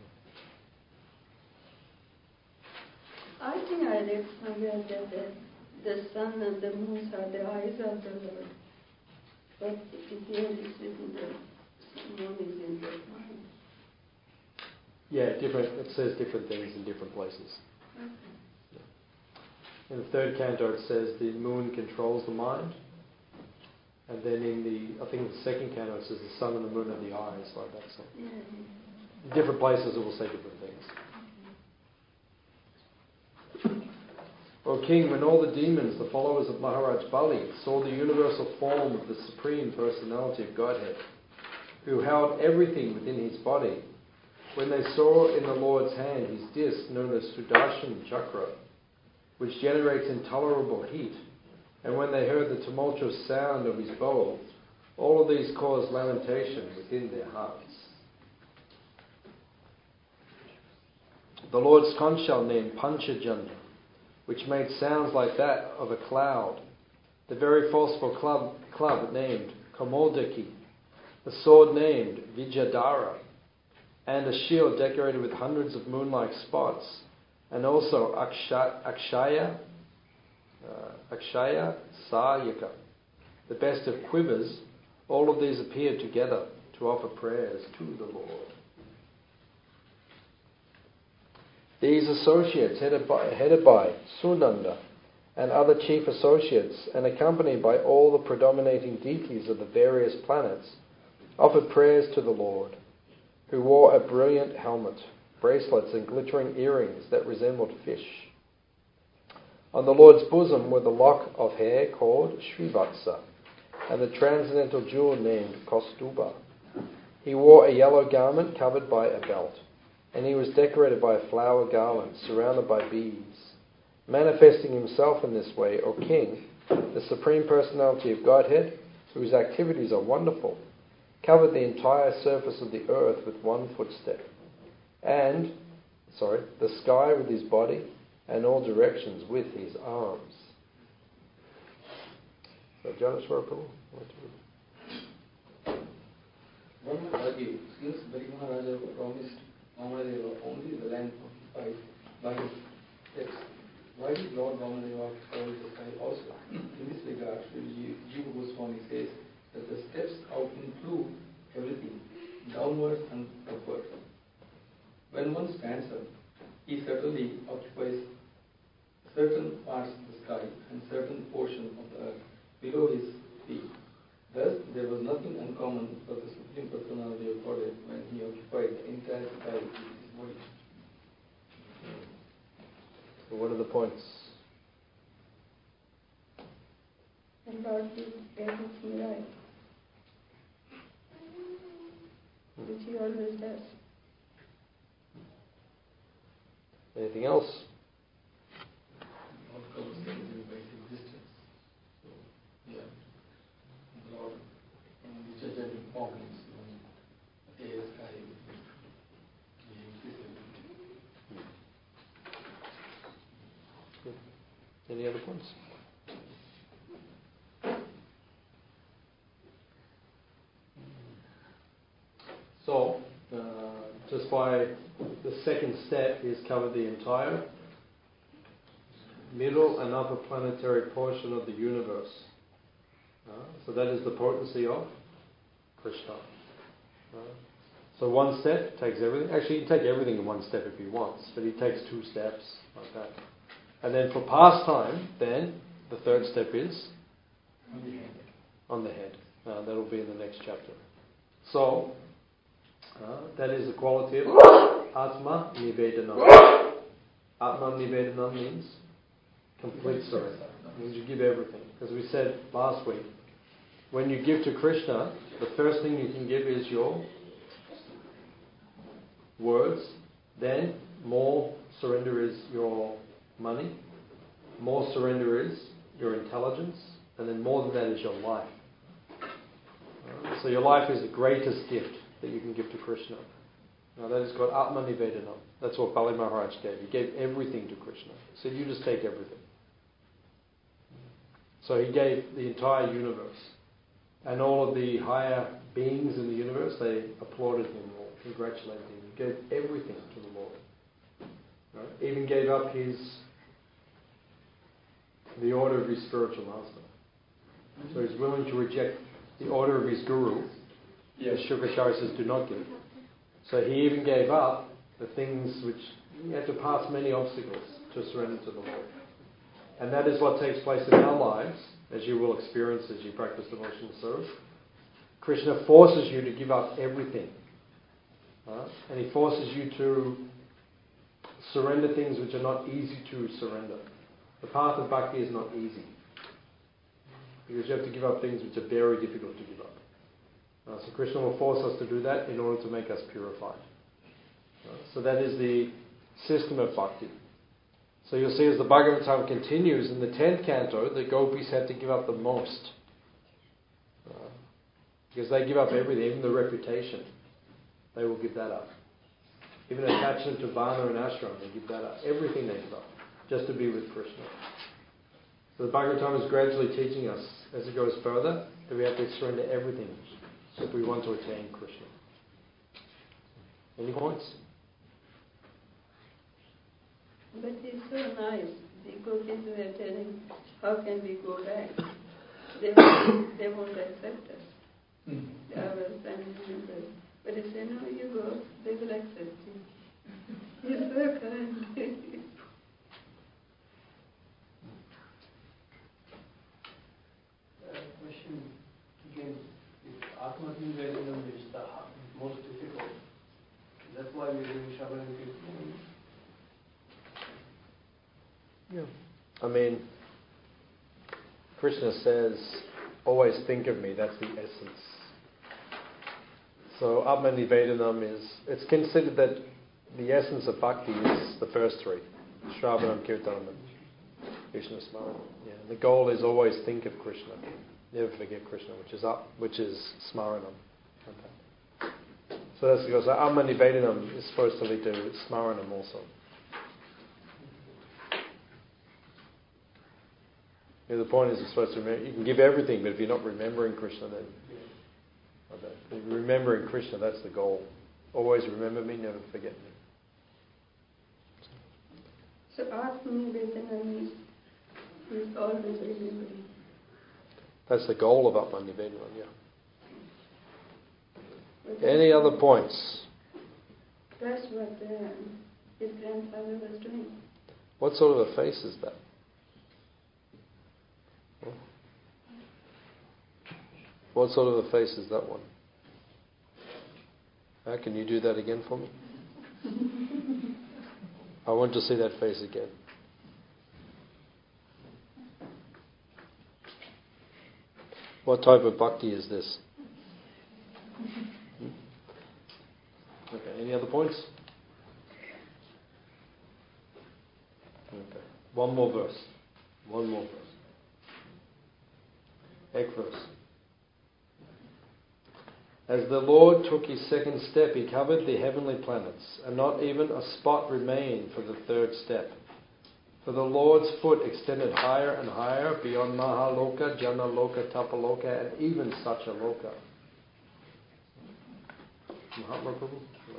[SPEAKER 4] I think I read somewhere that the, the sun and the moon are the eyes of the Lord. But it clearly is written that the moon is in the mind.
[SPEAKER 1] Yeah, different. It says different things in different places.
[SPEAKER 4] Okay.
[SPEAKER 1] In the third canto it says the moon controls the mind. And then in the, I think the second canto it says the sun and the moon are the eyes, like that. So
[SPEAKER 4] Yeah.
[SPEAKER 1] in different places it will say different things. O king, when all the demons, the followers of Maharaj Bali, saw the universal form of the Supreme Personality of Godhead, who held everything within his body, when they saw in the Lord's hand his disc known as Sudarshan Chakra, which generates intolerable heat, and when they heard the tumultuous sound of his bow, all of these caused lamentation within their hearts. The Lord's conch shell named Panchajanya, which made sounds like that of a cloud, the very forceful club, club named Kamodaki, a sword named Vijayadhara, and a shield decorated with hundreds of moon-like spots, and also Aksha, Akshaya, uh, Akshaya Sayaka, the best of quivers. All of these appeared together to offer prayers to the Lord. These associates, headed by, headed by Sunanda and other chief associates, and accompanied by all the predominating deities of the various planets, offered prayers to the Lord, who wore a brilliant helmet, bracelets and glittering earrings that resembled fish. On the Lord's bosom were the lock of hair called Srivatsa, and the transcendental jewel named Kaustuba. He wore a yellow garment covered by a belt, and he was decorated by a flower garland surrounded by bees. Manifesting himself in this way, O King, the Supreme Personality of Godhead, whose activities are wonderful, covered the entire surface of the earth with one footstep, and, sorry, the sky with his body, and all directions with his arms. So, Janeshwara Prabhu,
[SPEAKER 6] one would argue, since Bali Maharaja promised Vamanadeva only the land occupied by his steps, why did Lord Vamanadeva occupy the sky also? In this regard, Sri Jiva Goswami says that the steps out include everything, downward and upward. When one stands up, he certainly occupies certain parts of the sky and certain portion of the earth below his feet. Thus, there was nothing uncommon for the Supreme Personality of Godhead when he occupied the entire sky with his body.
[SPEAKER 1] So what are the points?
[SPEAKER 4] The Lord did everything right, which he always does.
[SPEAKER 1] Anything else?
[SPEAKER 6] Lord covers everything by his existence. So, yeah, the Lord, um, the judgment forms, um, air, sky, he exists everything.
[SPEAKER 1] Good. Any other points? So, uh, just by the second step, he has covered the entire middle and upper planetary portion of the universe. Uh, so that is the potency of Krishna. Uh, so one step takes everything. Actually, he can take everything in one step if he wants, but he takes two steps like that. And then for pastime, then the third step is
[SPEAKER 6] On the head.
[SPEAKER 1] on the head. Uh, that'll be in the next chapter. So, uh, that is the quality of Atma Nivedanam. Atma Nivedanam means complete surrender. It means you give everything. As we said last week, when you give to Krishna, the first thing you can give is your words. Then more surrender is your money. More surrender is your intelligence. And then more than that is your life. Uh, so your life is the greatest gift that you can give to Krishna. Now that is called Atma Nivedanam. That's what Bali Maharaj gave. He gave everything to Krishna. He said, you just take everything. So he gave the entire universe. And all of the higher beings in the universe, they applauded him or congratulated him. He gave everything to the Lord. Right? Even gave up his, the order of his spiritual master. So he's willing to reject the order of his guru. Yes. Shukracharya says, do not give. So he even gave up the things which you have to pass many obstacles to surrender to the Lord. And that is what takes place in our lives, as you will experience as you practice devotional service. Krishna forces you to give up everything. Uh, and he forces you to surrender things which are not easy to surrender. The path of bhakti is not easy. Because you have to give up things which are very difficult to give up. Uh, so Krishna will force us to do that in order to make us purified. Uh, so that is the system of bhakti. So you'll see as the Bhagavatam continues in the tenth canto, the gopis had to give up the most. Uh, because they give up everything, even the reputation. They will give that up. Even attachment to Varna and ashram, they give that up. Everything they give up, just to be with Krishna. So the Bhagavatam is gradually teaching us, as it goes further, that we have to surrender everything if we want to attain Krishna. Any points?
[SPEAKER 4] But it's so nice. The gopis were telling, how can we go back? They won't, they won't accept us.
[SPEAKER 3] Hmm.
[SPEAKER 4] Our family members. But they say, no, you go, they will accept you. You're so kind.
[SPEAKER 5] Uh, question again, if Atma Nivedana is the ha- most difficult, that's why we're doing Shravan and Kirtan.
[SPEAKER 1] Yeah. I mean, Krishna says, always think of me, that's the essence. So Atma Nivedanam is, it's considered that the essence of bhakti is the first three, Shravanam, Kirtanam and Krishna Smaranam. Yeah. The goal is always think of Krishna, never forget Krishna, which is up, which is Smaranam. Okay. So that's because Atma Nivedanam is supposed to lead to Smaranam also. Yeah, the point is you're supposed to remember, you can give everything, but if you're not remembering Krishna, then okay. If you're remembering Krishna, that's the goal. Always remember me, never forget me.
[SPEAKER 4] So Atma Nivedana means is always remembering.
[SPEAKER 1] That's the goal of Atma Nivedanam, yeah. Any other points?
[SPEAKER 4] That's what uh, his grandfather was doing.
[SPEAKER 1] What sort of a face is that? What sort of a face is that one? Uh, can you do that again for me? I want to see that face again. What type of bhakti is this? Hmm? Okay, any other points? Okay. One more verse. One more verse. Egg verse. As the Lord took his second step, he covered the heavenly planets, and not even a spot remained for the third step. For the Lord's foot extended higher and higher beyond Mahaloka, Janaloka, Tapaloka, and even Satyaloka. Mahatma Prabhu?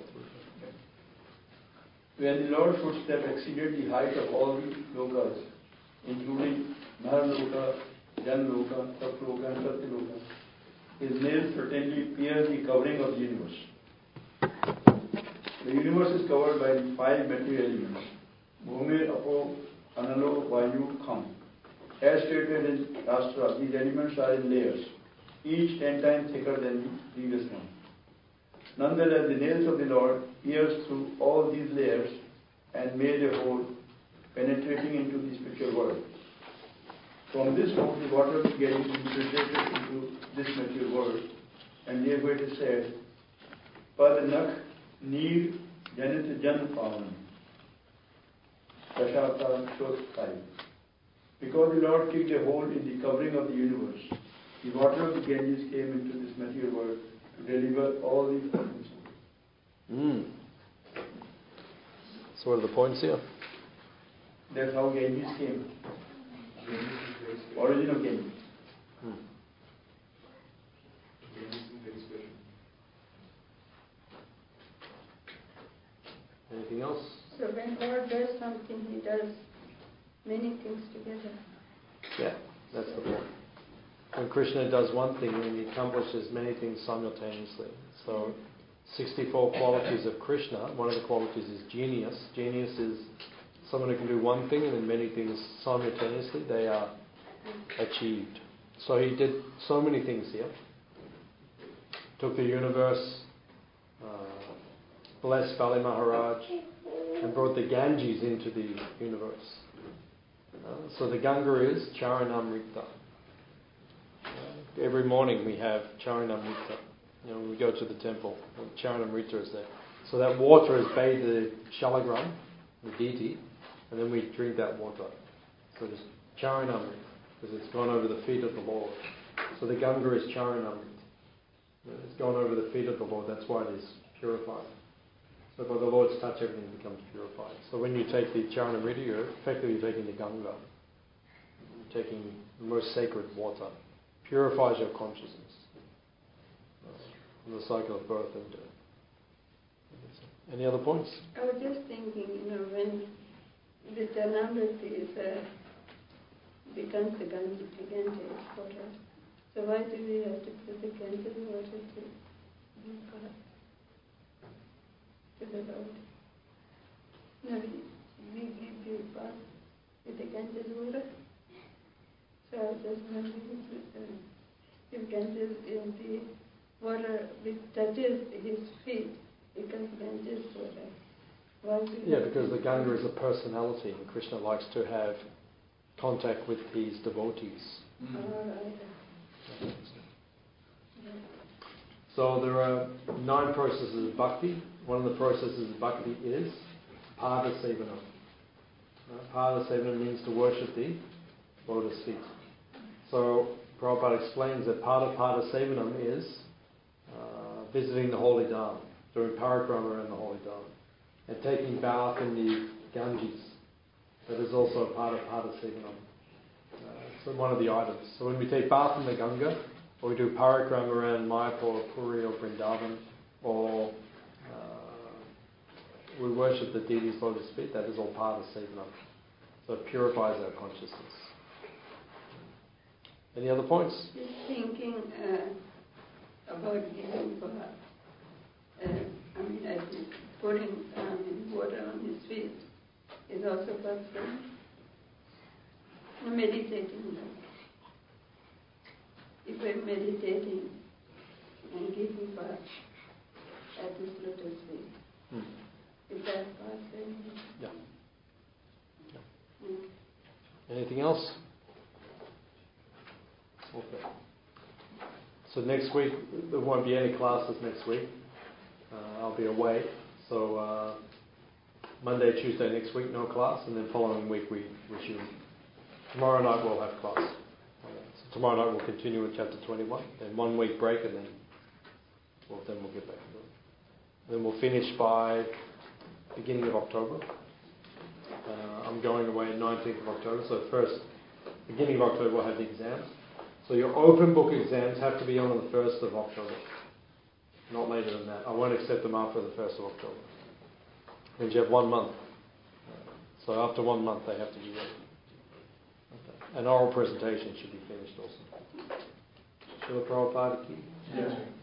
[SPEAKER 3] When the Lord's footstep exceeded the height of all the lokas, including Mahaloka, Janaloka, Tapaloka, and Satyaloka, his nails certainly pierced the covering of the universe. The universe is covered by the five material elements: Bhumi, Apo, Analo, Vayu, Kham. As stated in Shastra, these elements are in layers, each ten times thicker than the previous one. Nonetheless, the nails of the Lord pierced through all these layers and made a hole, penetrating into the spiritual world. From this hole, the water began to infiltrate into this material world, and therefore it is said, Pad Nakh Neer Janit Jan Pavan. Dashavtar Shot five. Because the Lord kicked a hole in the covering of the universe, the water of the Ganges came into this material world to deliver all the problems.
[SPEAKER 1] Mm. So what are the points here?
[SPEAKER 3] That's how Ganges came. Origin of Ganges.
[SPEAKER 1] Hmm. Anything else?
[SPEAKER 4] So when God does something, he does many things together.
[SPEAKER 1] Yeah, that's the point. When Krishna does one thing, then he accomplishes many things simultaneously. So, sixty-four qualities of Krishna, one of the qualities is genius. Genius is someone who can do one thing and then many things simultaneously. They are achieved. So he did so many things here. Took the universe, uh, blessed Bali Maharaj, and brought the Ganges into the universe. Uh, so the Ganga is Charanamrita. Uh, every morning we have Charanamrita. You know, when we go to the temple, Charanamrita is there. So that water has bathed the Shalagram, the deity, and then we drink that water. So it's Charanamrita, because it's gone over the feet of the Lord. So the Ganga is Charanamrita. It's gone over the feet of the Lord, that's why it is purified. So by the Lord's touch, everything becomes purified. So when you take the Charanamrita, you're effectively taking the Ganga. You're taking the most sacred water. Purifies your consciousness. the cycle of birth and death. Any other points?
[SPEAKER 4] I was just thinking, you know, when the Janamriti is, uh, becomes the Ganges water, so why do we have to put the Ganges water to, to the Lord? No, we, we give the bath with the Ganges water. So I was just wondering if, uh, if Ganges, if the water which touches his feet becomes Ganges water. Why do
[SPEAKER 1] Yeah, because the Ganga is a personality, and Krishna likes to have contact with his devotees.
[SPEAKER 4] Mm. All right.
[SPEAKER 1] So there are nine processes of bhakti. One of the processes of bhakti is Pada Sevanam. Uh, Pada Sevanam means to worship the lotus feet. So Prabhupada explains that part of Pada Sevanam is uh, visiting the holy Dham, doing parikrama around the holy Dham, and taking bath in the Ganges. That is also a part of Pada Sevanam. Uh, so one of the items. So when we take bath in the Ganga, or we do parikrama around Mayapur or Puri or Vrindavan, or uh, we worship the deity's lotus feet, that is all part of Sevanam. So it purifies our consciousness. Any other points?
[SPEAKER 4] Just thinking uh, about giving bath. Uh, I mean, I think putting um, water on his feet is also possible. Meditating. If we're meditating and giving bath at his lotus feet,
[SPEAKER 1] Hmm.
[SPEAKER 4] is that possible?
[SPEAKER 1] Yeah. yeah.
[SPEAKER 4] Mm.
[SPEAKER 1] Anything else? Okay. So next week, there won't be any classes next week. Uh, I'll be away. So uh, Monday, Tuesday next week, no class. And then following week, we resume. Tomorrow night, we'll have class. Uh, so tomorrow night, we'll continue with chapter twenty-one. Then one week break, and then, well, then we'll get back to it. Then we'll finish by beginning of October. Uh, I'm going away on nineteenth of October. So first, beginning of October, we'll have the exams. So your open book exams have to be on the first of October. Not later than that. I won't accept them after the first of October. Means you have one month. So after one month they have to be ready. Okay. An oral presentation should be finished also. Srila Prabhupada ki?
[SPEAKER 3] Yes.